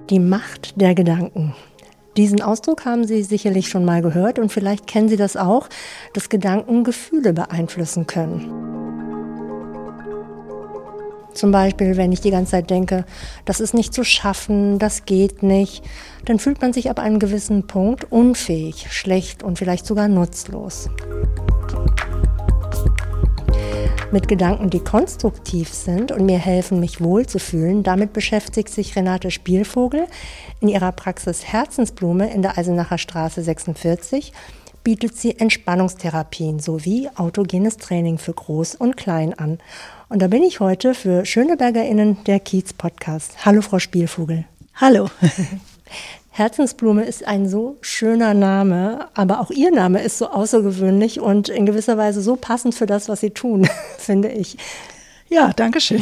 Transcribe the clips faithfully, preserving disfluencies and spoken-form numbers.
Die Macht der Gedanken. Diesen Ausdruck haben Sie sicherlich schon mal gehört und vielleicht kennen Sie das auch, dass Gedanken Gefühle beeinflussen können. Zum Beispiel, wenn ich die ganze Zeit denke, das ist nicht zu schaffen, das geht nicht, dann fühlt man sich ab einem gewissen Punkt unfähig, schlecht und vielleicht sogar nutzlos. Mit Gedanken, die konstruktiv sind und mir helfen, mich wohlzufühlen, damit beschäftigt sich Renate Spielvogel in ihrer Praxis Herzensblume in der Eisenacher Straße sechsundvierzig. Bietet sie Entspannungstherapien sowie autogenes Training für Groß und Klein an. Und da bin ich heute für SchönebergerInnen der Kiez-Podcast. Hallo Frau Spielvogel. Hallo. Herzensblume ist ein so schöner Name, aber auch Ihr Name ist so außergewöhnlich und in gewisser Weise so passend für das, was Sie tun, finde ich. Ja, danke schön.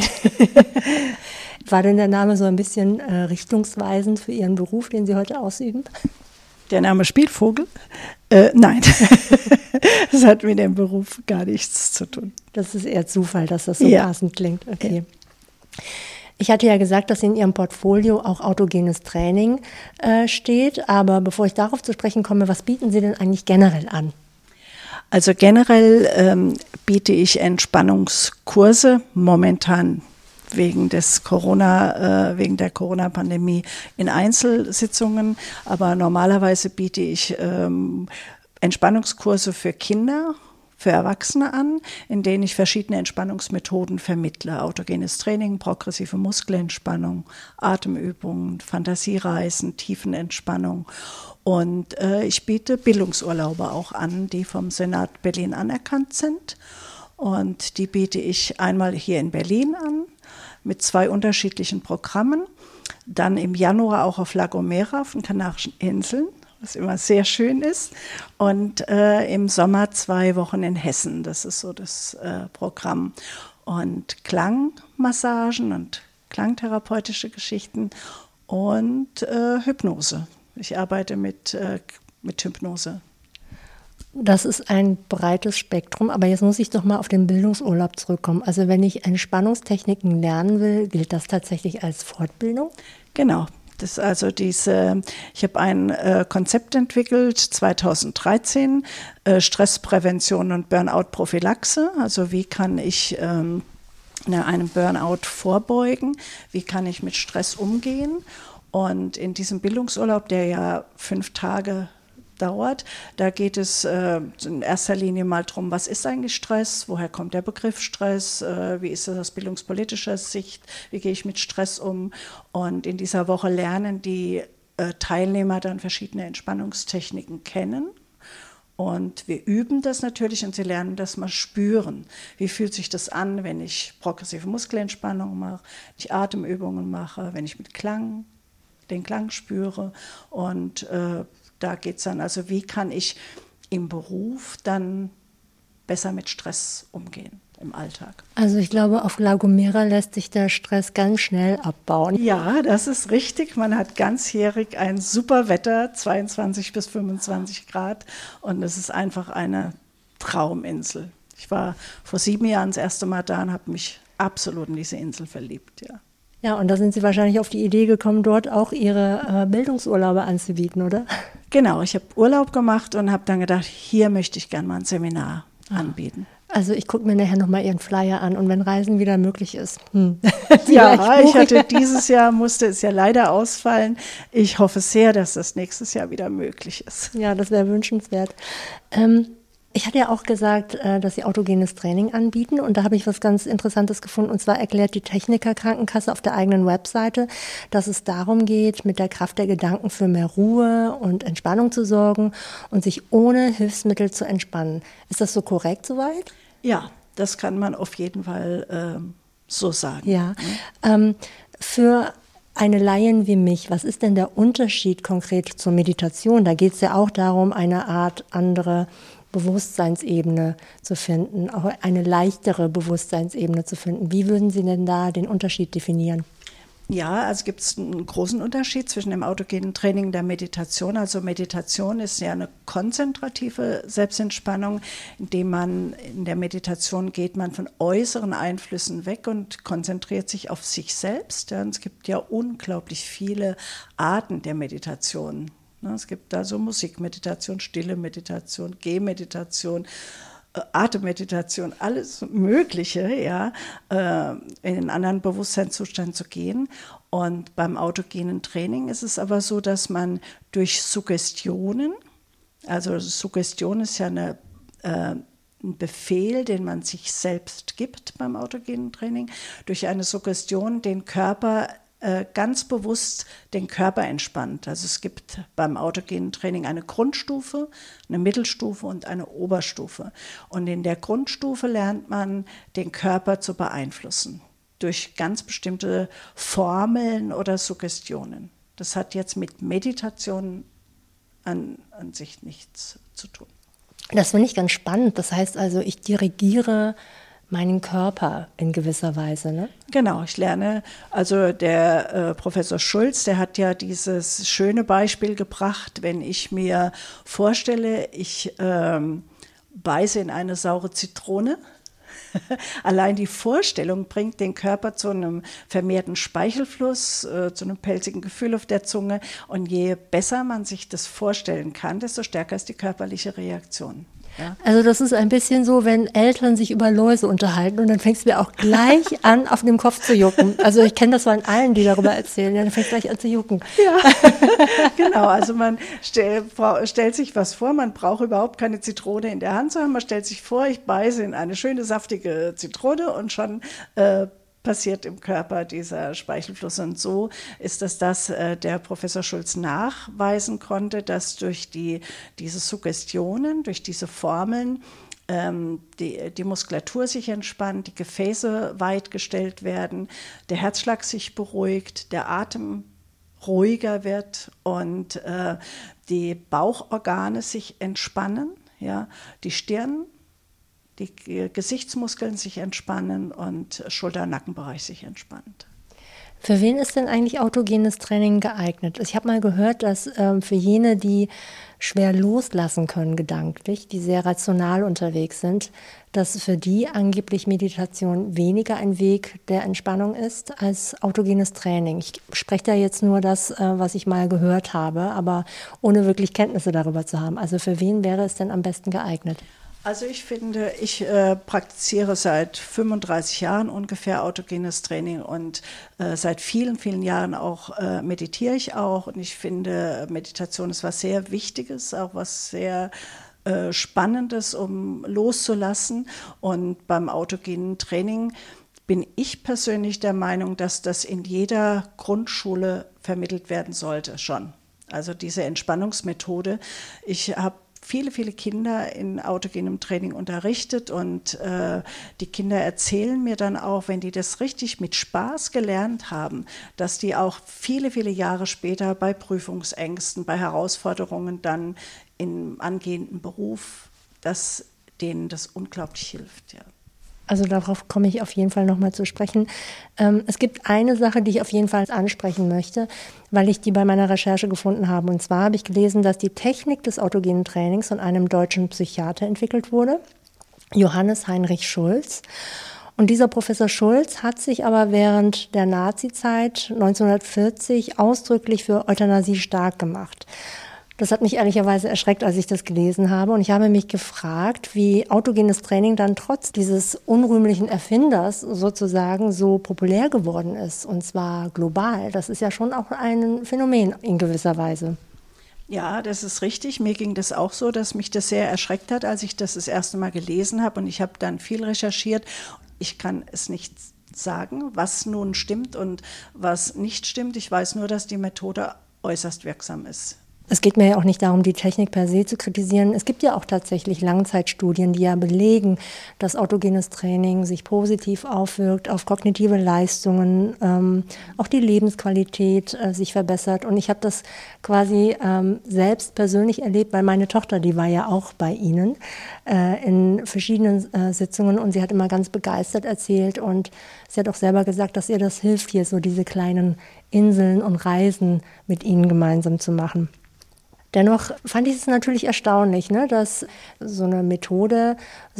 War denn der Name so ein bisschen äh, richtungsweisend für Ihren Beruf, den Sie heute ausüben? Der Name Spielvogel? Äh, nein, das hat mit dem Beruf gar nichts zu tun. Das ist eher Zufall, dass das so ja. passend klingt. Okay. Ja. Ich hatte ja gesagt, dass in Ihrem Portfolio auch autogenes Training äh, steht. Aber bevor ich darauf zu sprechen komme, was bieten Sie denn eigentlich generell an? Also generell ähm, biete ich Entspannungskurse momentan wegen des Corona, äh, wegen der Corona-Pandemie in Einzelsitzungen. Aber normalerweise biete ich ähm, Entspannungskurse für Kinder, für Erwachsene an, in denen ich verschiedene Entspannungsmethoden vermittle. Autogenes Training, progressive Muskelentspannung, Atemübungen, Fantasiereisen, Tiefenentspannung. Und äh, ich biete Bildungsurlaube auch an, die vom Senat Berlin anerkannt sind. Und die biete ich einmal hier in Berlin an, mit zwei unterschiedlichen Programmen. Dann im Januar auch auf La Gomera, auf den Kanarischen Inseln, was immer sehr schön ist. Und äh, im Sommer zwei Wochen in Hessen. Das ist so das äh, Programm. Und Klangmassagen und klangtherapeutische Geschichten und äh, Hypnose. Ich arbeite mit, äh, mit Hypnose. Das ist ein breites Spektrum, aber jetzt muss ich doch mal auf den Bildungsurlaub zurückkommen. Also wenn ich Entspannungstechniken lernen will, gilt das tatsächlich als Fortbildung? Genau. Das ist also diese, ich habe ein äh, Konzept entwickelt, zweitausenddreizehn, äh, Stressprävention und Burnout-Prophylaxe. Also wie kann ich ähm, einem Burnout vorbeugen? Wie kann ich mit Stress umgehen? Und in diesem Bildungsurlaub, der ja fünf Tage dauert, da geht es äh, in erster Linie mal darum, was ist eigentlich Stress, woher kommt der Begriff Stress, äh, wie ist das aus bildungspolitischer Sicht, wie gehe ich mit Stress um. Und in dieser Woche lernen die äh, Teilnehmer dann verschiedene Entspannungstechniken kennen. Und wir üben das natürlich und sie lernen das mal spüren. Wie fühlt sich das an, wenn ich progressive Muskelentspannung mache, wenn ich Atemübungen mache, wenn ich mit Klang den Klang spüre. Und äh, da geht es dann, also wie kann ich im Beruf dann besser mit Stress umgehen im Alltag. Also ich glaube, auf La Gomera lässt sich der Stress ganz schnell abbauen. Ja, das ist richtig. Man hat ganzjährig ein super Wetter, zweiundzwanzig bis fünfundzwanzig Grad. Und es ist einfach eine Trauminsel. Ich war vor sieben Jahren das erste Mal da und habe mich absolut in diese Insel verliebt, ja. Ja, und da sind Sie wahrscheinlich auf die Idee gekommen, dort auch Ihre äh, Bildungsurlaube anzubieten, oder? Genau, ich habe Urlaub gemacht und habe dann gedacht, hier möchte ich gerne mal ein Seminar ah. anbieten. Also ich gucke mir nachher nochmal Ihren Flyer an und wenn Reisen wieder möglich ist. Hm. Ja, ich hatte dieses Jahr, musste es ja leider ausfallen. Ich hoffe sehr, dass das nächstes Jahr wieder möglich ist. Ja, das wäre wünschenswert. Ähm, Ich hatte ja auch gesagt, dass Sie autogenes Training anbieten und da habe ich was ganz Interessantes gefunden und zwar erklärt die Techniker Krankenkasse auf der eigenen Webseite, dass es darum geht, mit der Kraft der Gedanken für mehr Ruhe und Entspannung zu sorgen und sich ohne Hilfsmittel zu entspannen. Ist das so korrekt soweit? Ja, das kann man auf jeden Fall ähm, so sagen. Ja, ähm, für eine Laien wie mich, was ist denn der Unterschied konkret zur Meditation? Da geht es ja auch darum, eine Art andere Bewusstseinsebene zu finden, auch eine leichtere Bewusstseinsebene zu finden. Wie würden Sie denn da den Unterschied definieren? Ja, also gibt es einen großen Unterschied zwischen dem autogenen Training und der Meditation. Also Meditation ist ja eine konzentrative Selbstentspannung, indem man in der Meditation geht man von äußeren Einflüssen weg und konzentriert sich auf sich selbst. Ja, und es gibt ja unglaublich viele Arten der Meditation. Es gibt da so Musikmeditation, stille Meditation, Gehmeditation, Atemmeditation, alles Mögliche, ja, in einen anderen Bewusstseinszustand zu gehen. Und beim autogenen Training ist es aber so, dass man durch Suggestionen, also Suggestion ist ja eine, äh, ein Befehl, den man sich selbst gibt beim autogenen Training, durch eine Suggestion den Körper ganz bewusst den Körper entspannt. Also es gibt beim autogenen Training eine Grundstufe, eine Mittelstufe und eine Oberstufe. Und in der Grundstufe lernt man, den Körper zu beeinflussen durch ganz bestimmte Formeln oder Suggestionen. Das hat jetzt mit Meditation an, an sich nichts zu tun. Das finde ich ganz spannend. Das heißt also, ich dirigiere meinen Körper in gewisser Weise, ne? Genau, ich lerne, also der äh, Professor Schulz, der hat ja dieses schöne Beispiel gebracht, wenn ich mir vorstelle, ich ähm, beiße in eine saure Zitrone. Allein die Vorstellung bringt den Körper zu einem vermehrten Speichelfluss, äh, zu einem pelzigen Gefühl auf der Zunge. Und je besser man sich das vorstellen kann, desto stärker ist die körperliche Reaktion. Ja. Also das ist ein bisschen so, wenn Eltern sich über Läuse unterhalten und dann fängst du mir auch gleich an, auf dem Kopf zu jucken. Also ich kenne das von allen, die darüber erzählen. Ja, dann fängst du gleich an zu jucken. Ja, genau. Also man stell, stellt sich was vor, man braucht überhaupt keine Zitrone in der Hand zu haben. Man stellt sich vor, ich beiße in eine schöne, saftige Zitrone und schon äh, passiert im Körper dieser Speichelfluss. Und so ist es, dass äh, der Professor Schulz nachweisen konnte, dass durch die, diese Suggestionen, durch diese Formeln ähm, die, die Muskulatur sich entspannt, die Gefäße weit gestellt werden, der Herzschlag sich beruhigt, der Atem ruhiger wird und äh, die Bauchorgane sich entspannen, ja, die Stirn, die Gesichtsmuskeln sich entspannen und Schulter- und Nackenbereich sich entspannt. Für wen ist denn eigentlich autogenes Training geeignet? Ich habe mal gehört, dass ähm, für jene, die schwer loslassen können gedanklich, die sehr rational unterwegs sind, dass für die angeblich Meditation weniger ein Weg der Entspannung ist als autogenes Training. Ich spreche da jetzt nur das, äh, was ich mal gehört habe, aber ohne wirklich Kenntnisse darüber zu haben. Also für wen wäre es denn am besten geeignet? Also ich finde, ich äh, praktiziere seit fünfunddreißig Jahren ungefähr autogenes Training und äh, seit vielen, vielen Jahren auch äh, meditiere ich auch. Und ich finde, Meditation ist was sehr Wichtiges, auch was sehr äh, Spannendes, um loszulassen. Und beim autogenen Training bin ich persönlich der Meinung, dass das in jeder Grundschule vermittelt werden sollte, schon. Also diese Entspannungsmethode. Ich habe viele, viele Kinder in autogenem Training unterrichtet und äh, die Kinder erzählen mir dann auch, wenn die das richtig mit Spaß gelernt haben, dass die auch viele, viele Jahre später bei Prüfungsängsten, bei Herausforderungen dann im angehenden Beruf, dass denen das unglaublich hilft, ja. Also darauf komme ich auf jeden Fall nochmal zu sprechen. Ähm, es gibt eine Sache, die ich auf jeden Fall ansprechen möchte, weil ich die bei meiner Recherche gefunden habe. Und zwar habe ich gelesen, dass die Technik des autogenen Trainings von einem deutschen Psychiater entwickelt wurde, Johannes Heinrich Schulz. Und dieser Professor Schulz hat sich aber während der Nazizeit neunzehnhundertvierzig ausdrücklich für Euthanasie stark gemacht. Das hat mich ehrlicherweise erschreckt, als ich das gelesen habe. Und ich habe mich gefragt, wie autogenes Training dann trotz dieses unrühmlichen Erfinders sozusagen so populär geworden ist. Und zwar global. Das ist ja schon auch ein Phänomen in gewisser Weise. Ja, das ist richtig. Mir ging das auch so, dass mich das sehr erschreckt hat, als ich das das erste Mal gelesen habe. Und ich habe dann viel recherchiert. Ich kann es nicht sagen, was nun stimmt und was nicht stimmt. Ich weiß nur, dass die Methode äußerst wirksam ist. Es geht mir ja auch nicht darum, die Technik per se zu kritisieren. Es gibt ja auch tatsächlich Langzeitstudien, die ja belegen, dass autogenes Training sich positiv aufwirkt auf kognitive Leistungen, ähm, auch die Lebensqualität äh, sich verbessert. Und ich habe das quasi ähm, selbst persönlich erlebt, weil meine Tochter, die war ja auch bei Ihnen äh, in verschiedenen äh, Sitzungen und sie hat immer ganz begeistert erzählt und sie hat auch selber gesagt, dass ihr das hilft, hier so diese kleinen Inseln und Reisen mit Ihnen gemeinsam zu machen. Dennoch fand ich es natürlich erstaunlich, ne, dass so eine Methode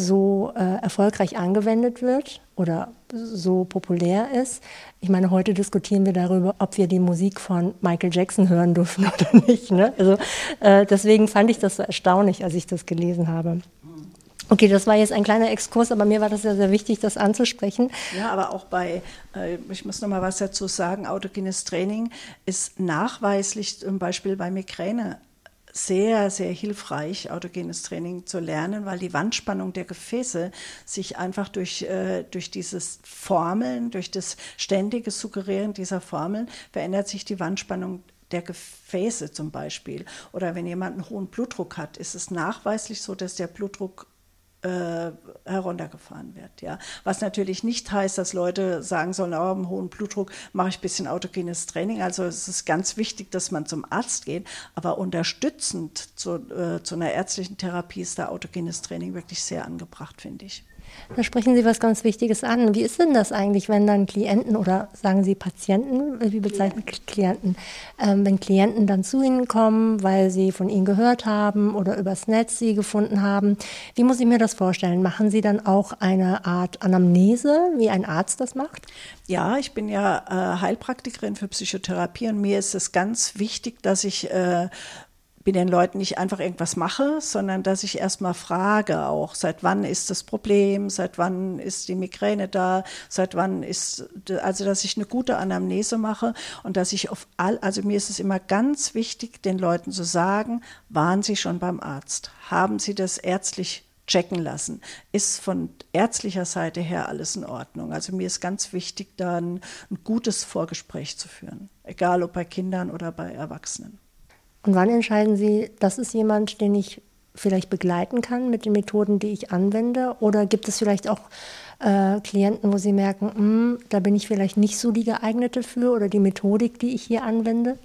so äh, erfolgreich angewendet wird oder so populär ist. Ich meine, heute diskutieren wir darüber, ob wir die Musik von Michael Jackson hören dürfen oder nicht. Ne? Also, äh, deswegen fand ich das so erstaunlich, als ich das gelesen habe. Okay, das war jetzt ein kleiner Exkurs, aber mir war das ja sehr wichtig, das anzusprechen. Ja, aber auch bei, äh, ich muss noch mal was dazu sagen, autogenes Training ist nachweislich zum Beispiel bei Migräne sehr, sehr hilfreich, autogenes Training zu lernen, weil die Wandspannung der Gefäße sich einfach durch, äh, durch dieses Formeln, durch das ständige Suggerieren dieser Formeln, verändert sich die Wandspannung der Gefäße zum Beispiel. Oder wenn jemand einen hohen Blutdruck hat, ist es nachweislich so, dass der Blutdruck Äh, heruntergefahren wird. Ja. Was natürlich nicht heißt, dass Leute sagen sollen, oh, im hohen Blutdruck mache ich ein bisschen autogenes Training. Also es ist ganz wichtig, dass man zum Arzt geht, aber unterstützend zu, äh, zu einer ärztlichen Therapie ist da autogenes Training wirklich sehr angebracht, finde ich. Da sprechen Sie was ganz Wichtiges an. Wie ist denn das eigentlich, wenn dann Klienten oder sagen Sie Patienten, wie bezeichnen Klienten, ähm, wenn Klienten dann zu Ihnen kommen, weil sie von Ihnen gehört haben oder übers Netz Sie gefunden haben? Wie muss ich mir das vorstellen? Machen Sie dann auch eine Art Anamnese, wie ein Arzt das macht? Ja, ich bin ja äh, Heilpraktikerin für Psychotherapie und mir ist es ganz wichtig, dass ich äh, mit den Leuten nicht einfach irgendwas mache, sondern dass ich erstmal frage auch, seit wann ist das Problem, seit wann ist die Migräne da, seit wann ist, also dass ich eine gute Anamnese mache und dass ich auf all, also mir ist es immer ganz wichtig, den Leuten zu sagen, waren Sie schon beim Arzt? Haben Sie das ärztlich checken lassen? Ist von ärztlicher Seite her alles in Ordnung? Also mir ist ganz wichtig, da ein, ein gutes Vorgespräch zu führen, egal ob bei Kindern oder bei Erwachsenen. Und wann entscheiden Sie, das ist jemand, den ich vielleicht begleiten kann mit den Methoden, die ich anwende? Oder gibt es vielleicht auch äh, Klienten, wo Sie merken, da bin ich vielleicht nicht so die geeignete für oder die Methodik, die ich hier anwende?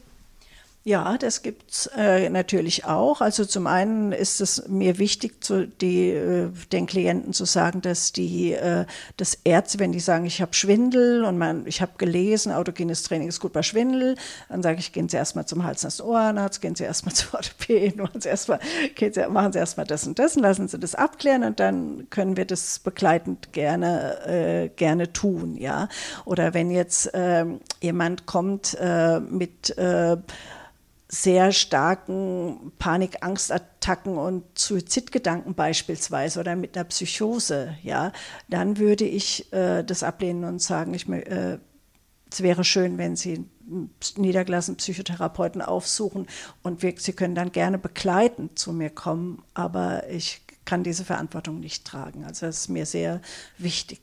Ja, das gibt's äh, natürlich auch. Also zum einen ist es mir wichtig, zu, die, äh, den Klienten zu sagen, dass die äh, das Ärzte, wenn die sagen, ich habe Schwindel und man, ich habe gelesen, autogenes Training ist gut bei Schwindel, dann sage ich, gehen Sie erstmal zum Hals-Nasen-Ohrenarzt, gehen Sie erstmal zu Orthopäden, machen Sie erstmal, machen Sie erstmal das und das und lassen Sie das abklären und dann können wir das begleitend gerne, äh, gerne tun. Ja? Oder wenn jetzt äh, jemand kommt äh, mit äh, sehr starken Panik-Angstattacken und Suizidgedanken beispielsweise oder mit einer Psychose, ja, dann würde ich äh, das ablehnen und sagen, ich, äh, es wäre schön, wenn Sie einen niedergelassenen Psychotherapeuten aufsuchen und wir, Sie können dann gerne begleitend zu mir kommen, aber ich kann diese Verantwortung nicht tragen. Also das ist mir sehr wichtig.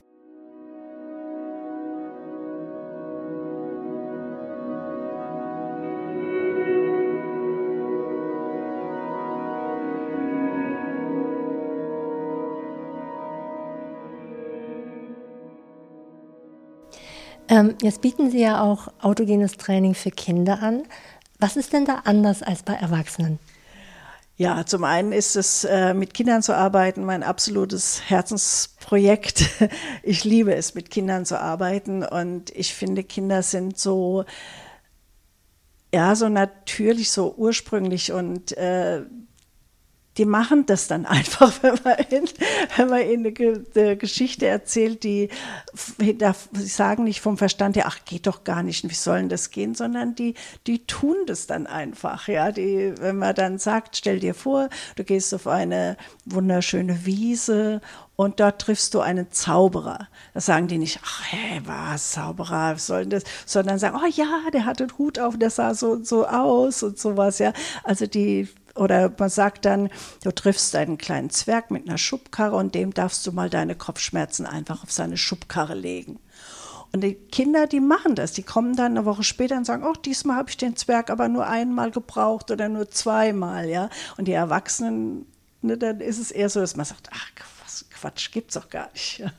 Ähm, jetzt bieten Sie ja auch autogenes Training für Kinder an. Was ist denn da anders als bei Erwachsenen? Ja, zum einen ist es, äh, mit Kindern zu arbeiten, mein absolutes Herzensprojekt. Ich liebe es, mit Kindern zu arbeiten und ich finde, Kinder sind so, ja, so natürlich, so ursprünglich und äh, die machen das dann einfach, wenn man ihnen, wenn man ihnen eine, eine Geschichte erzählt, die, sie sagen nicht vom Verstand her, ach, geht doch gar nicht, wie soll denn das gehen, sondern die, die tun das dann einfach, ja, die, wenn man dann sagt, stell dir vor, du gehst auf eine wunderschöne Wiese und dort triffst du einen Zauberer. Da sagen die nicht, ach, hey, was, Zauberer, was soll denn das? Sondern sagen, oh ja, der hat einen Hut auf, der sah so und so aus und sowas, ja. Also die, oder man sagt dann, du triffst einen kleinen Zwerg mit einer Schubkarre und dem darfst du mal deine Kopfschmerzen einfach auf seine Schubkarre legen. Und die Kinder, die machen das, die kommen dann eine Woche später und sagen, oh, diesmal habe ich den Zwerg aber nur einmal gebraucht oder nur zweimal, ja. Und die Erwachsenen, ne, dann ist es eher so, dass man sagt, ach, was Quatsch, gibt's doch gar nicht. Ja.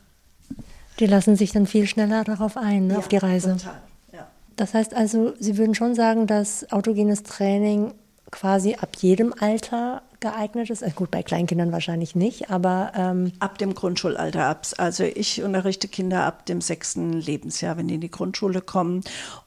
Die lassen sich dann viel schneller darauf ein, ne, ja, auf die Reise. Total, ja. Das heißt also, Sie würden schon sagen, dass autogenes Training quasi ab jedem Alter geeignet ist? Gut, bei Kleinkindern wahrscheinlich nicht, aber... Ähm ab dem Grundschulalter ab. Also ich unterrichte Kinder ab dem sechsten Lebensjahr, wenn die in die Grundschule kommen.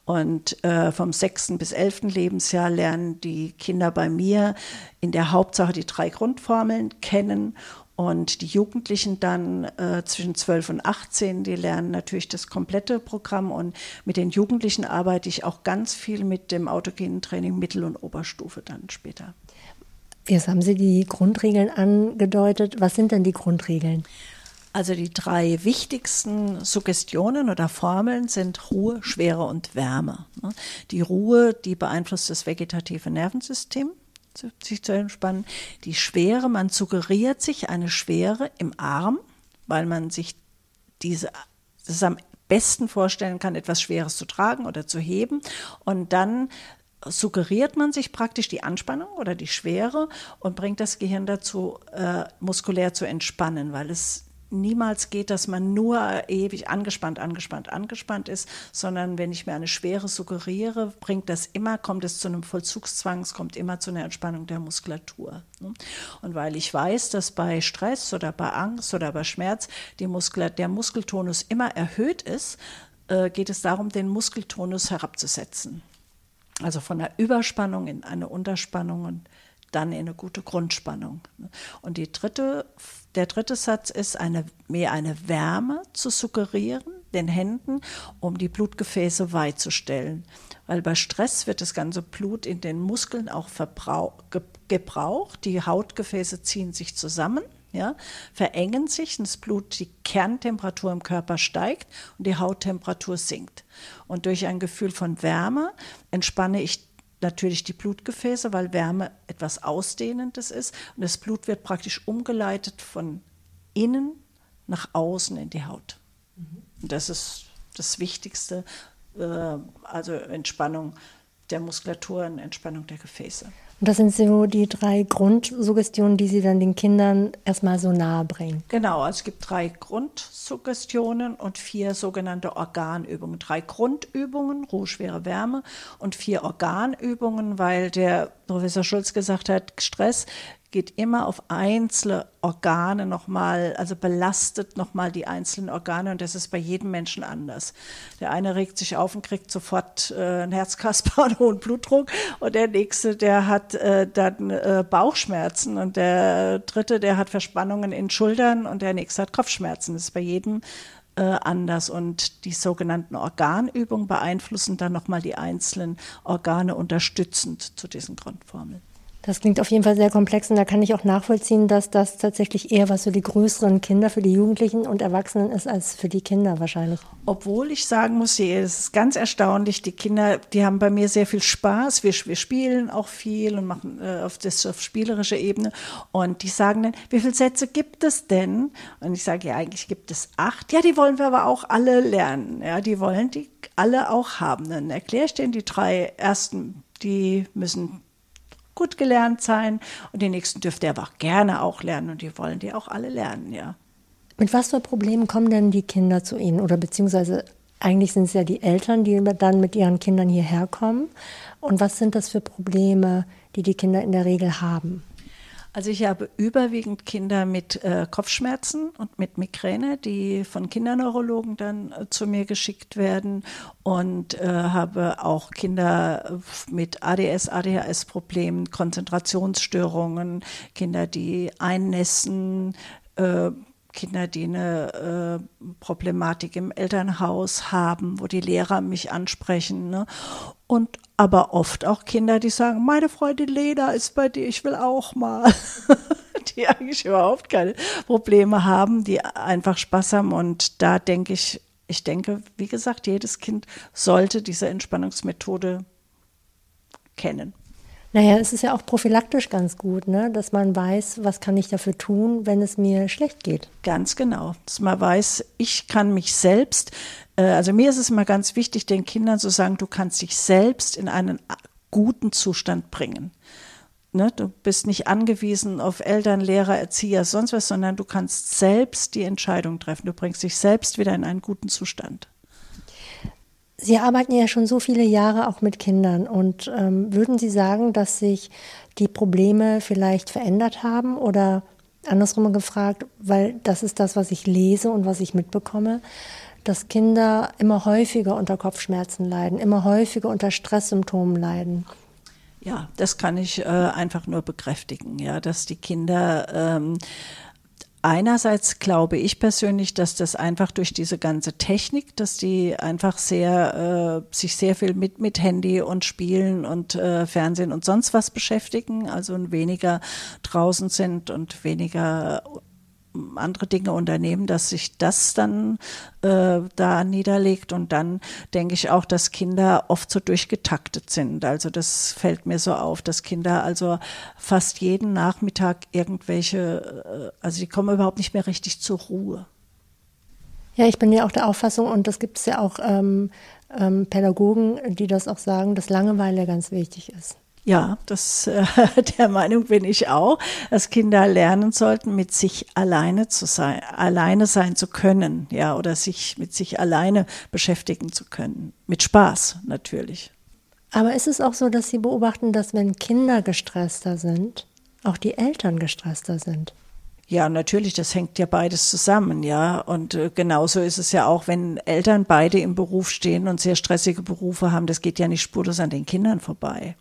Und äh, vom sechsten bis elften Lebensjahr lernen die Kinder bei mir in der Hauptsache die drei Grundformeln kennen. Und die Jugendlichen dann äh, zwischen zwölf und achtzehn, die lernen natürlich das komplette Programm. Und mit den Jugendlichen arbeite ich auch ganz viel mit dem autogenen Training Mittel- und Oberstufe dann später. Jetzt haben Sie die Grundregeln angedeutet. Was sind denn die Grundregeln? Also die drei wichtigsten Suggestionen oder Formeln sind Ruhe, Schwere und Wärme. Die Ruhe, die beeinflusst das vegetative Nervensystem, sich zu entspannen. Die Schwere, man suggeriert sich eine Schwere im Arm, weil man sich diese, das am besten vorstellen kann, etwas Schweres zu tragen oder zu heben. Und dann suggeriert man sich praktisch die Anspannung oder die Schwere und bringt das Gehirn dazu, äh, muskulär zu entspannen, weil es niemals geht, dass man nur ewig angespannt, angespannt, angespannt ist, sondern wenn ich mir eine Schwere suggeriere, bringt das immer, kommt es zu einem Vollzugszwang, es kommt immer zu einer Entspannung der Muskulatur. Und weil ich weiß, dass bei Stress oder bei Angst oder bei Schmerz die Muskula- der Muskeltonus immer erhöht ist, äh, geht es darum, den Muskeltonus herabzusetzen. Also von einer Überspannung in eine Unterspannung und dann in eine gute Grundspannung. Und die dritte, der dritte Satz ist, eine, mehr eine Wärme zu suggerieren, den Händen, um die Blutgefäße weit zu stellen. Weil bei Stress wird das ganze Blut in den Muskeln auch verbrauch, ge, gebraucht. Die Hautgefäße ziehen sich zusammen, ja, verengen sich, und das Blut, die Kerntemperatur im Körper steigt und die Hauttemperatur sinkt. Und durch ein Gefühl von Wärme entspanne ich natürlich die Blutgefäße, weil Wärme etwas Ausdehnendes ist. Und das Blut wird praktisch umgeleitet von innen nach außen in die Haut. Mhm. Und das ist das Wichtigste, äh, also Entspannung der Muskulatur und Entspannung der Gefäße. Und das sind so die drei Grundsuggestionen, die Sie dann den Kindern erstmal so nahe bringen. Genau, also es gibt drei Grundsuggestionen und vier sogenannte Organübungen. Drei Grundübungen, Ruhe, Schwere, Wärme, und vier Organübungen, weil der Professor Schulz gesagt hat, Stress geht immer auf einzelne Organe nochmal, also belastet nochmal die einzelnen Organe, und das ist bei jedem Menschen anders. Der eine regt sich auf und kriegt sofort äh, ein Herzkasper und hohen Blutdruck, und der nächste, der hat äh, dann äh, Bauchschmerzen, und der dritte, der hat Verspannungen in Schultern, und der nächste hat Kopfschmerzen. Das ist bei jedem äh, anders, und die sogenannten Organübungen beeinflussen dann nochmal die einzelnen Organe unterstützend zu diesen Grundformeln. Das klingt auf jeden Fall sehr komplex, und da kann ich auch nachvollziehen, dass das tatsächlich eher was für die größeren Kinder, für die Jugendlichen und Erwachsenen ist, als für die Kinder wahrscheinlich. Obwohl ich sagen muss, es ist ganz erstaunlich, die Kinder, die haben bei mir sehr viel Spaß, wir, wir spielen auch viel und machen äh, auf das auf spielerische Ebene, und die sagen dann, wie viele Sätze gibt es denn? Und ich sage, ja, eigentlich gibt es acht. Ja, die wollen wir aber auch alle lernen, ja, die wollen die alle auch haben. Dann erkläre ich denen die drei ersten, die müssen gut gelernt sein, und die nächsten dürft ihr aber auch gerne auch lernen, und die wollen die auch alle lernen, ja. Mit was für Problemen kommen denn die Kinder zu Ihnen, oder beziehungsweise eigentlich sind es ja die Eltern, die dann mit ihren Kindern hierher kommen, und was sind das für Probleme, die die Kinder in der Regel haben? Also ich habe überwiegend Kinder mit äh, Kopfschmerzen und mit Migräne, die von Kinderneurologen dann äh, zu mir geschickt werden, und äh, habe auch Kinder mit A D S, A D H S-Problemen, Konzentrationsstörungen, Kinder, die einnässen, äh, Kinder, die eine äh, Problematik im Elternhaus haben, wo die Lehrer mich ansprechen, ne? Und aber oft auch Kinder, die sagen, meine Freundin Lena ist bei dir, ich will auch mal. Die eigentlich überhaupt keine Probleme haben, die einfach Spaß haben. Und da denke ich, ich denke, wie gesagt, jedes Kind sollte diese Entspannungsmethode kennen. Naja, es ist ja auch prophylaktisch ganz gut, ne? Dass man weiß, was kann ich dafür tun, wenn es mir schlecht geht. Ganz genau, dass man weiß, ich kann mich selbst Also mir ist es immer ganz wichtig, den Kindern zu sagen, du kannst dich selbst in einen guten Zustand bringen. Ne? Du bist nicht angewiesen auf Eltern, Lehrer, Erzieher, sonst was, sondern du kannst selbst die Entscheidung treffen. Du bringst dich selbst wieder in einen guten Zustand. Sie arbeiten ja schon so viele Jahre auch mit Kindern und ähm, würden Sie sagen, dass sich die Probleme vielleicht verändert haben oder andersrum gefragt, weil das ist das, was ich lese und was ich mitbekomme, dass Kinder immer häufiger unter Kopfschmerzen leiden, immer häufiger unter Stresssymptomen leiden? Ja, das kann ich äh, einfach nur bekräftigen, ja, dass die Kinder ähm, einerseits glaube ich persönlich, dass das einfach durch diese ganze Technik, dass die einfach sehr, äh, sich sehr viel mit, mit Handy und Spielen und äh, Fernsehen und sonst was beschäftigen, also weniger draußen sind und weniger andere Dinge unternehmen, dass sich das dann äh, da niederlegt. Und dann denke ich auch, dass Kinder oft so durchgetaktet sind. Also das fällt mir so auf, dass Kinder also fast jeden Nachmittag irgendwelche, äh, also die kommen überhaupt nicht mehr richtig zur Ruhe. Ja, ich bin ja auch der Auffassung, und das gibt es ja auch ähm, ähm, Pädagogen, die das auch sagen, dass Langeweile ganz wichtig ist. Ja, das, äh, der Meinung bin ich auch, dass Kinder lernen sollten, mit sich alleine zu sein, alleine sein zu können, ja, oder sich mit sich alleine beschäftigen zu können. Mit Spaß natürlich. Aber ist es auch so, dass Sie beobachten, dass wenn Kinder gestresster sind, auch die Eltern gestresster sind? Ja, natürlich, das hängt ja beides zusammen, ja. Und äh, genauso ist es ja auch, wenn Eltern beide im Beruf stehen und sehr stressige Berufe haben, das geht ja nicht spurlos an den Kindern vorbei.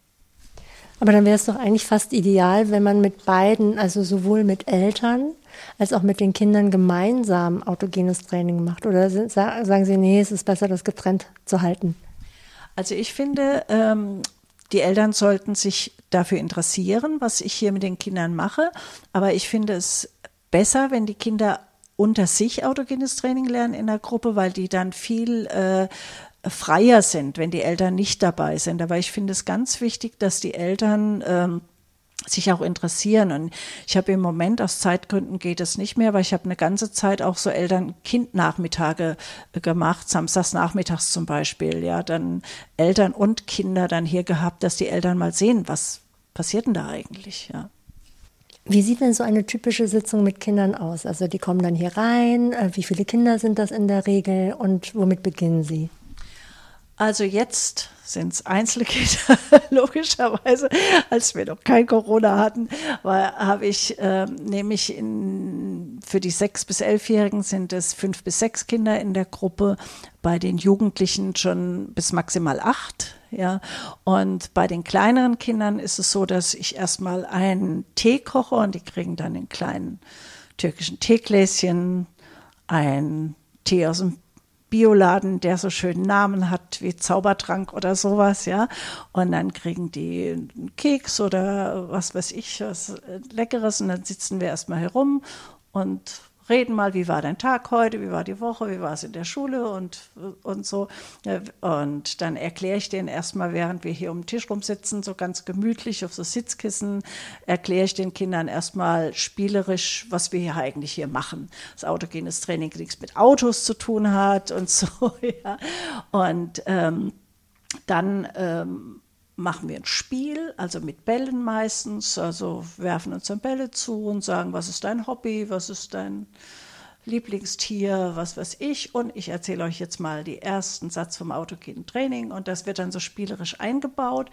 Aber dann wäre es doch eigentlich fast ideal, wenn man mit beiden, also sowohl mit Eltern als auch mit den Kindern gemeinsam autogenes Training macht. Oder sagen Sie, nee, es ist besser, das getrennt zu halten? Also ich finde, ähm, die Eltern sollten sich dafür interessieren, was ich hier mit den Kindern mache. Aber ich finde es besser, wenn die Kinder unter sich autogenes Training lernen in der Gruppe, weil die dann viel äh, freier sind, wenn die Eltern nicht dabei sind. Aber ich finde es ganz wichtig, dass die Eltern ähm, sich auch interessieren. Und ich habe im Moment, aus Zeitgründen geht es nicht mehr, weil ich habe eine ganze Zeit auch so Eltern-Kind-Nachmittage gemacht, samstags nachmittags zum Beispiel. Ja, dann Eltern und Kinder dann hier gehabt, dass die Eltern mal sehen, was passiert denn da eigentlich, ja. Wie sieht denn so eine typische Sitzung mit Kindern aus? Also die kommen dann hier rein, wie viele Kinder sind das in der Regel und womit beginnen Sie? Also jetzt sind es Einzelkinder, logischerweise, als wir noch kein Corona hatten, habe ich äh, nämlich in, für die sechs- bis elfjährigen sind es fünf bis sechs Kinder in der Gruppe, bei den Jugendlichen schon bis maximal acht. Ja. Und bei den kleineren Kindern ist es so, dass ich erstmal einen Tee koche und die kriegen dann in kleinen türkischen Teegläschen einen Tee aus dem Bioladen, der so schönen Namen hat wie Zaubertrank oder sowas, ja. Und dann kriegen die einen Keks oder was weiß ich, was Leckeres. Und dann sitzen wir erstmal herum und reden mal, wie war dein Tag heute, wie war die Woche, wie war es in der Schule und, und so. Und dann erkläre ich denen erstmal, während wir hier um den Tisch rumsitzen, so ganz gemütlich auf so Sitzkissen, erkläre ich den Kindern erstmal spielerisch, was wir hier eigentlich hier machen. Das autogenes Training nichts mit Autos zu tun hat und so, ja. Und ähm, dann ähm, machen wir ein Spiel, also mit Bällen meistens, also werfen uns dann Bälle zu und sagen, was ist dein Hobby, was ist dein Lieblingstier, was weiß ich. Und ich erzähle euch jetzt mal den ersten Satz vom autogenen Training und das wird dann so spielerisch eingebaut.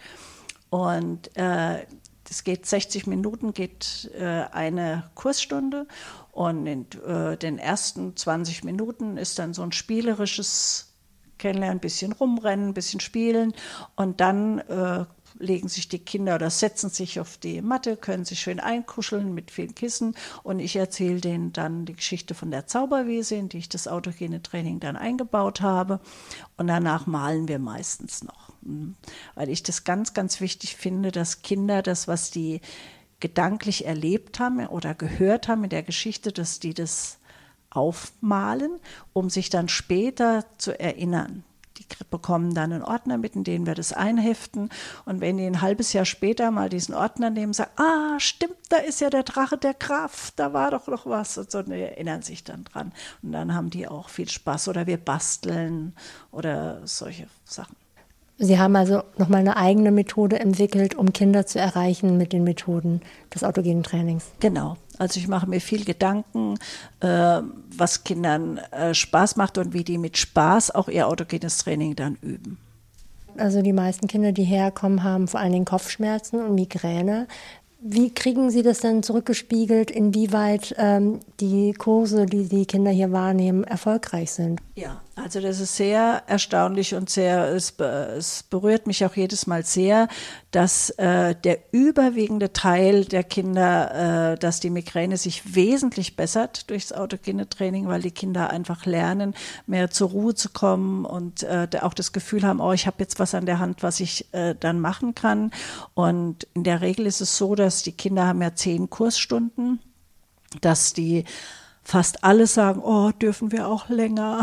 Und äh, das geht sechzig Minuten, geht äh, eine Kursstunde und in äh, den ersten zwanzig Minuten ist dann so ein spielerisches Kennenlernen, ein bisschen rumrennen, ein bisschen spielen und dann äh, legen sich die Kinder oder setzen sich auf die Matte, können sich schön einkuscheln mit vielen Kissen und ich erzähle denen dann die Geschichte von der Zauberwiese, in die ich das autogene Training dann eingebaut habe und danach malen wir meistens noch, weil ich das ganz, ganz wichtig finde, dass Kinder das, was die gedanklich erlebt haben oder gehört haben in der Geschichte, dass die das aufmalen, um sich dann später zu erinnern. Die bekommen dann einen Ordner mit, in den wir das einheften. Und wenn die ein halbes Jahr später mal diesen Ordner nehmen, sagen, ah, stimmt, da ist ja der Drache der Kraft, da war doch noch was. Und so, und die erinnern sich dann dran. Und dann haben die auch viel Spaß. Oder wir basteln oder solche Sachen. Sie haben also nochmal eine eigene Methode entwickelt, um Kinder zu erreichen mit den Methoden des autogenen Trainings. Genau. Also ich mache mir viel Gedanken, äh, was Kindern äh, Spaß macht und wie die mit Spaß auch ihr autogenes Training dann üben. Also die meisten Kinder, die herkommen, haben vor allen Dingen Kopfschmerzen und Migräne. Wie kriegen Sie das denn zurückgespiegelt, inwieweit ähm, die Kurse, die die Kinder hier wahrnehmen, erfolgreich sind? Ja, also das ist sehr erstaunlich und sehr, es, es berührt mich auch jedes Mal sehr, dass äh, der überwiegende Teil der Kinder, äh, dass die Migräne sich wesentlich bessert durchs autogene Training, weil die Kinder einfach lernen, mehr zur Ruhe zu kommen und äh, auch das Gefühl haben, oh, ich habe jetzt was an der Hand, was ich äh, dann machen kann. Und in der Regel ist es so, dass die Kinder haben ja zehn Kursstunden, dass die fast alle sagen, oh, dürfen wir auch länger.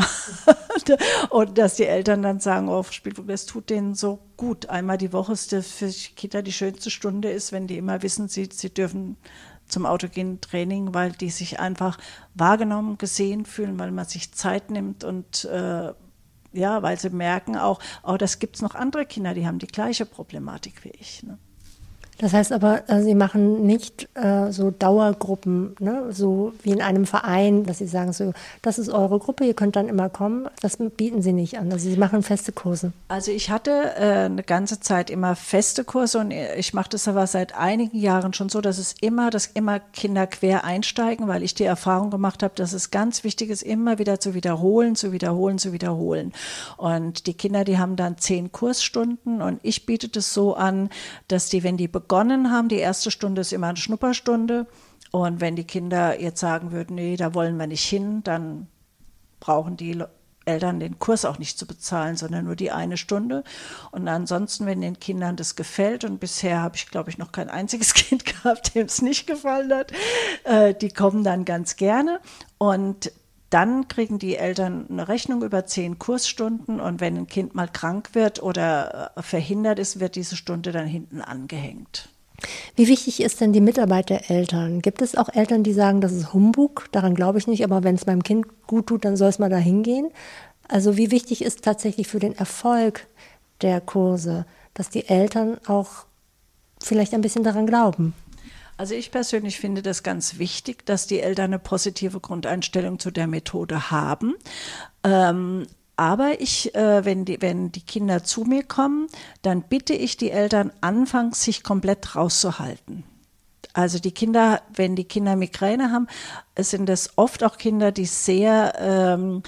Und dass die Eltern dann sagen, oh, Spielfunk, das tut denen so gut. Einmal die Woche ist das für Kinder die schönste Stunde ist, wenn die immer wissen, sie, sie dürfen zum autogenen Training, weil die sich einfach wahrgenommen, gesehen fühlen, weil man sich Zeit nimmt und äh, ja, weil sie merken auch, oh, das gibt's noch andere Kinder, die haben die gleiche Problematik wie ich, ne? Das heißt aber, äh, Sie machen nicht äh, so Dauergruppen, ne? So wie in einem Verein, dass Sie sagen, so, das ist eure Gruppe, ihr könnt dann immer kommen. Das bieten Sie nicht an. Also Sie machen feste Kurse. Also ich hatte äh, eine ganze Zeit immer feste Kurse und ich mache das aber seit einigen Jahren schon so, dass es immer, dass immer Kinder quer einsteigen, weil ich die Erfahrung gemacht habe, dass es ganz wichtig ist, immer wieder zu wiederholen, zu wiederholen, zu wiederholen. Und die Kinder, die haben dann zehn Kursstunden und ich biete das so an, dass die, wenn die begonnen haben, die erste Stunde ist immer eine Schnupperstunde und wenn die Kinder jetzt sagen würden, nee, da wollen wir nicht hin, dann brauchen die Eltern den Kurs auch nicht zu bezahlen, sondern nur die eine Stunde. Und ansonsten, wenn den Kindern das gefällt, und bisher habe ich, glaube ich, noch kein einziges Kind gehabt, dem es nicht gefallen hat, äh, die kommen dann ganz gerne und dann kriegen die Eltern eine Rechnung über zehn Kursstunden und wenn ein Kind mal krank wird oder verhindert ist, wird diese Stunde dann hinten angehängt. Wie wichtig ist denn die Mitarbeit der Eltern? Gibt es auch Eltern, die sagen, das ist Humbug? Daran glaube ich nicht, aber wenn es meinem Kind gut tut, dann soll es mal da hingehen. Also wie wichtig ist tatsächlich für den Erfolg der Kurse, dass die Eltern auch vielleicht ein bisschen daran glauben? Also ich persönlich finde das ganz wichtig, dass die Eltern eine positive Grundeinstellung zu der Methode haben. Ähm, aber ich, äh, wenn die, wenn die Kinder zu mir kommen, dann bitte ich die Eltern anfangs, sich komplett rauszuhalten. Also die Kinder, wenn die Kinder Migräne haben, sind das oft auch Kinder, die sehr ähm,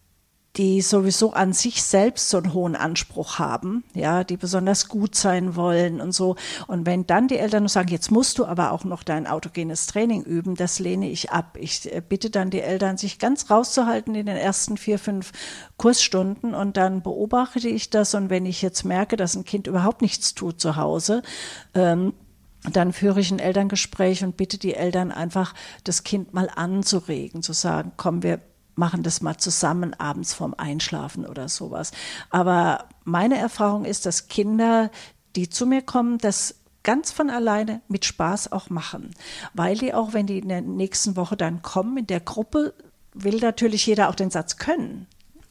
die sowieso an sich selbst so einen hohen Anspruch haben, ja, die besonders gut sein wollen und so. Und wenn dann die Eltern sagen, jetzt musst du aber auch noch dein autogenes Training üben, das lehne ich ab. Ich bitte dann die Eltern, sich ganz rauszuhalten in den ersten vier, fünf Kursstunden und dann beobachte ich das. Und wenn ich jetzt merke, dass ein Kind überhaupt nichts tut zu Hause, ähm, dann führe ich ein Elterngespräch und bitte die Eltern einfach, das Kind mal anzuregen, zu sagen, komm, wir machen das mal zusammen abends vorm Einschlafen oder sowas. Aber meine Erfahrung ist, dass Kinder, die zu mir kommen, das ganz von alleine mit Spaß auch machen. Weil die auch, wenn die in der nächsten Woche dann kommen, in der Gruppe will natürlich jeder auch den Satz können.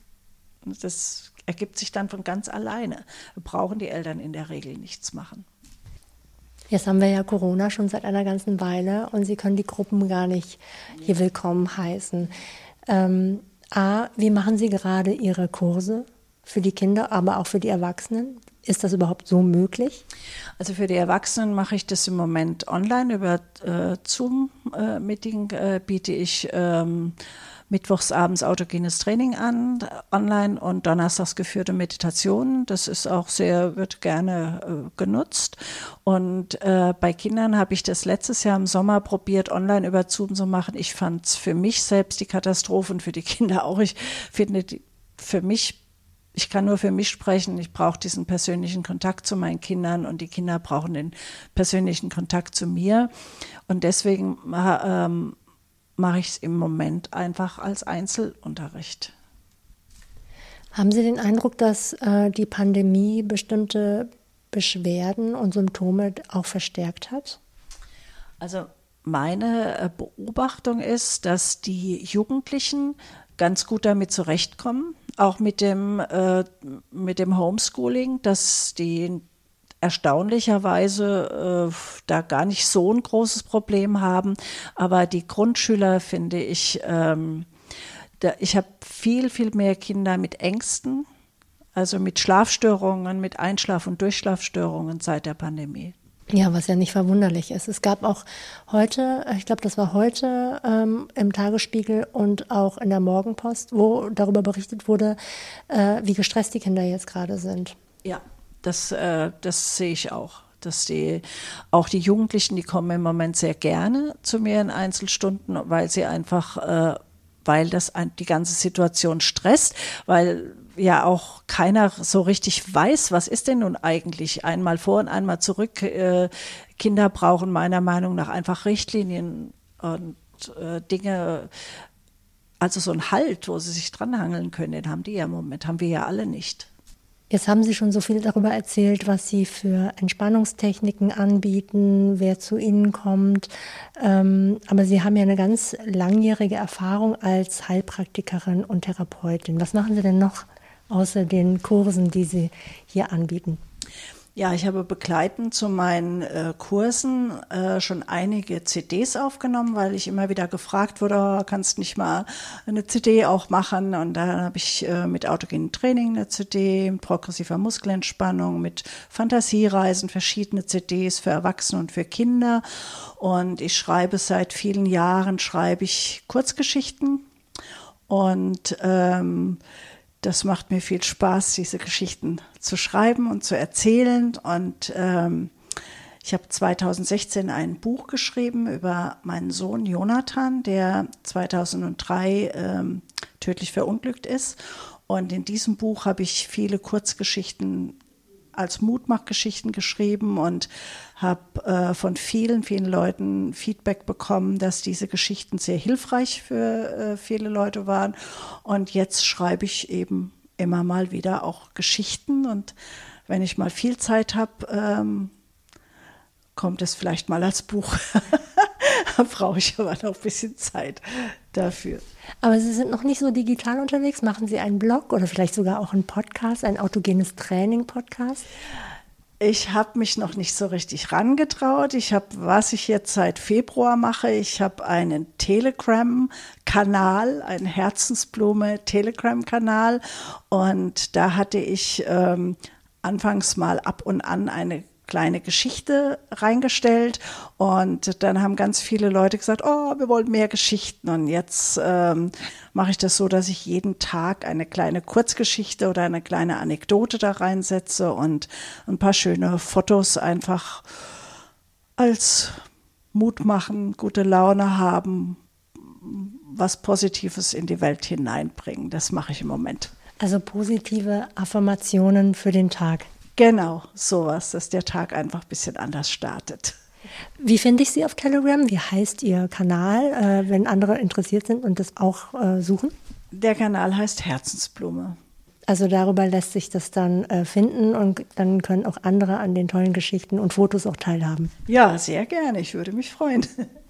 Das ergibt sich dann von ganz alleine. Wir brauchen die Eltern in der Regel nichts machen. Jetzt haben wir ja Corona schon seit einer ganzen Weile und Sie können die Gruppen gar nicht hier willkommen heißen. Ähm, A, wie machen Sie gerade Ihre Kurse für die Kinder, aber auch für die Erwachsenen? Ist das überhaupt so möglich? Also für die Erwachsenen mache ich das im Moment online. Über äh, Zoom-Meeting äh, biete ich ähm, mittwochs abends autogenes Training an, online und donnerstags geführte Meditationen. Das ist auch sehr, wird gerne äh, genutzt. Und äh, bei Kindern habe ich das letztes Jahr im Sommer probiert, online über Zoom zu machen. Ich fand es für mich selbst die Katastrophe und für die Kinder auch. Ich finde, die, für mich, ich kann nur für mich sprechen, ich brauche diesen persönlichen Kontakt zu meinen Kindern und die Kinder brauchen den persönlichen Kontakt zu mir. Und deswegen ähm, mache ich es im Moment einfach als Einzelunterricht. Haben Sie den Eindruck, dass äh, die Pandemie bestimmte Beschwerden und Symptome auch verstärkt hat? Also meine Beobachtung ist, dass die Jugendlichen ganz gut damit zurechtkommen, auch mit dem, äh, mit dem Homeschooling, dass die erstaunlicherweise äh, da gar nicht so ein großes Problem haben. Aber die Grundschüler finde ich, ähm, da, ich habe viel, viel mehr Kinder mit Ängsten, also mit Schlafstörungen, mit Einschlaf- und Durchschlafstörungen seit der Pandemie. Ja, was ja nicht verwunderlich ist. Es gab auch heute, ich glaube, das war heute ähm, im Tagesspiegel und auch in der Morgenpost, wo darüber berichtet wurde, äh, wie gestresst die Kinder jetzt gerade sind. Ja, das, äh, das sehe ich auch. Dass die, auch die Jugendlichen, die kommen im Moment sehr gerne zu mir in Einzelstunden, weil sie einfach, äh, weil das ein, die ganze Situation stresst, weil ja auch keiner so richtig weiß, was ist denn nun eigentlich einmal vor und einmal zurück. Äh, Kinder brauchen meiner Meinung nach einfach Richtlinien und äh, Dinge, also so ein Halt, wo sie sich dranhangeln können, den haben die ja im Moment, haben wir ja alle nicht. Jetzt haben Sie schon so viel darüber erzählt, was Sie für Entspannungstechniken anbieten, wer zu Ihnen kommt. Ähm, aber Sie haben ja eine ganz langjährige Erfahrung als Heilpraktikerin und Therapeutin. Was machen Sie denn noch außer den Kursen, die Sie hier anbieten? Ja, ich habe begleitend zu meinen äh, Kursen äh, schon einige C Ds aufgenommen, weil ich immer wieder gefragt wurde, oh, kannst nicht mal eine C D auch machen? Und dann habe ich äh, mit autogenem Training eine C D, mit progressiver Muskelentspannung, mit Fantasiereisen verschiedene C Ds für Erwachsene und für Kinder. Und ich schreibe seit vielen Jahren, schreibe ich Kurzgeschichten und ähm, das macht mir viel Spaß, diese Geschichten zu schreiben und zu erzählen. Und ähm, ich habe zweitausendsechzehn ein Buch geschrieben über meinen Sohn Jonathan, der zweitausenddrei ähm, tödlich verunglückt ist. Und in diesem Buch habe ich viele Kurzgeschichten als Mutmachgeschichten geschrieben und habe äh, von vielen, vielen Leuten Feedback bekommen, dass diese Geschichten sehr hilfreich für äh, viele Leute waren. Und jetzt schreibe ich eben immer mal wieder auch Geschichten. Und wenn ich mal viel Zeit habe, ähm, kommt es vielleicht mal als Buch. Da brauche ich aber noch ein bisschen Zeit dafür. Aber Sie sind noch nicht so digital unterwegs. Machen Sie einen Blog oder vielleicht sogar auch einen Podcast, ein autogenes Training-Podcast? Ich habe mich noch nicht so richtig rangetraut. Ich habe, was ich jetzt seit Februar mache, ich habe einen Telegram-Kanal, einen Herzensblume-Telegram-Kanal. Und da hatte ich ähm, anfangs mal ab und an eine kleine Geschichte reingestellt und dann haben ganz viele Leute gesagt, oh, wir wollen mehr Geschichten und jetzt ähm, mache ich das so, dass ich jeden Tag eine kleine Kurzgeschichte oder eine kleine Anekdote da reinsetze und ein paar schöne Fotos einfach als Mut machen, gute Laune haben, was Positives in die Welt hineinbringen. Das mache ich im Moment. Also positive Affirmationen für den Tag. Genau, sowas, dass der Tag einfach ein bisschen anders startet. Wie finde ich Sie auf Telegram? Wie heißt Ihr Kanal, äh, wenn andere interessiert sind und das auch äh, suchen? Der Kanal heißt Herzensblume. Also darüber lässt sich das dann äh, finden und dann können auch andere an den tollen Geschichten und Fotos auch teilhaben. Ja, sehr gerne. Ich würde mich freuen.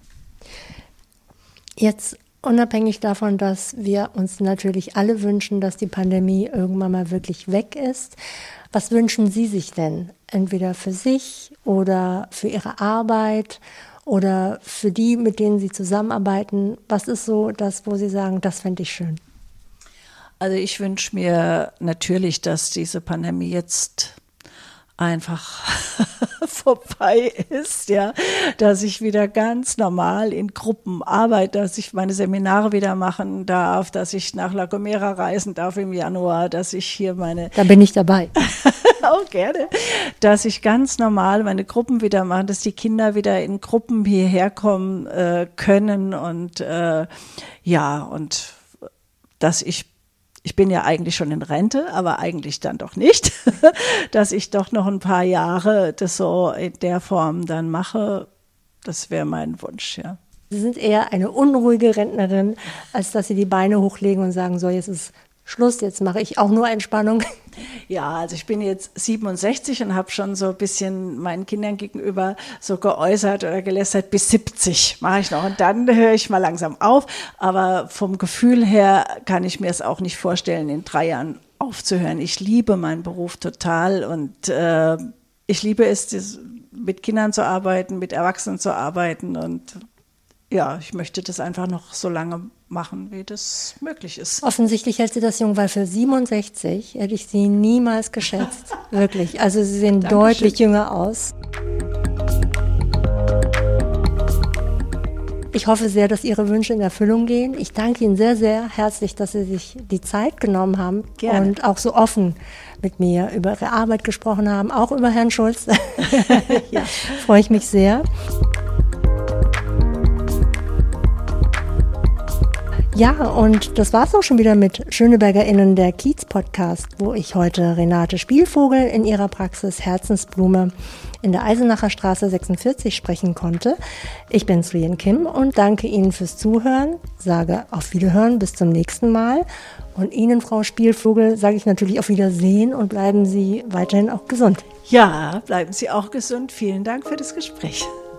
Jetzt unabhängig davon, dass wir uns natürlich alle wünschen, dass die Pandemie irgendwann mal wirklich weg ist. Was wünschen Sie sich denn? Entweder für sich oder für Ihre Arbeit oder für die, mit denen Sie zusammenarbeiten? Was ist so das, wo Sie sagen, das fände ich schön? Also ich wünsche mir natürlich, dass diese Pandemie jetzt einfach vorbei ist, ja, dass ich wieder ganz normal in Gruppen arbeite, dass ich meine Seminare wieder machen darf, dass ich nach La Gomera reisen darf im Januar, dass ich hier meine... Da bin ich dabei. Auch gerne, dass ich ganz normal meine Gruppen wieder mache, dass die Kinder wieder in Gruppen hierher kommen äh, können und äh, ja, und dass ich Ich bin ja eigentlich schon in Rente, aber eigentlich dann doch nicht, dass ich doch noch ein paar Jahre das so in der Form dann mache, das wäre mein Wunsch, ja. Sie sind eher eine unruhige Rentnerin, als dass Sie die Beine hochlegen und sagen, so, jetzt ist Schluss, jetzt mache ich auch nur Entspannung? Ja, also ich bin jetzt siebenundsechzig und habe schon so ein bisschen meinen Kindern gegenüber so geäußert oder gelästert, bis siebzig mache ich noch und dann höre ich mal langsam auf. Aber vom Gefühl her kann ich mir es auch nicht vorstellen, in drei Jahren aufzuhören. Ich liebe meinen Beruf total und äh, ich liebe es, das, mit Kindern zu arbeiten, mit Erwachsenen zu arbeiten und ja, ich möchte das einfach noch so lange machen, wie das möglich ist. Offensichtlich hält sie das jung, weil für siebenundsechzig hätte ich sie niemals geschätzt. Wirklich. Also sie sehen Dankeschön. Deutlich jünger aus. Ich hoffe sehr, dass Ihre Wünsche in Erfüllung gehen. Ich danke Ihnen sehr, sehr herzlich, dass Sie sich die Zeit genommen haben. Gerne. Und auch so offen mit mir über Ihre Arbeit gesprochen haben, auch über Herrn Schulz. Ja. Freue ich mich sehr. Ja, und das war's auch schon wieder mit SchönebergerInnen, der Kiez-Podcast, wo ich heute Renate Spielvogel in ihrer Praxis Herzensblume in der Eisenacher Straße sechsundvierzig sprechen konnte. Ich bin Suyen Kim und danke Ihnen fürs Zuhören, sage auf Wiederhören, bis zum nächsten Mal. Und Ihnen, Frau Spielvogel, sage ich natürlich auf Wiedersehen und bleiben Sie weiterhin auch gesund. Ja, bleiben Sie auch gesund. Vielen Dank für das Gespräch.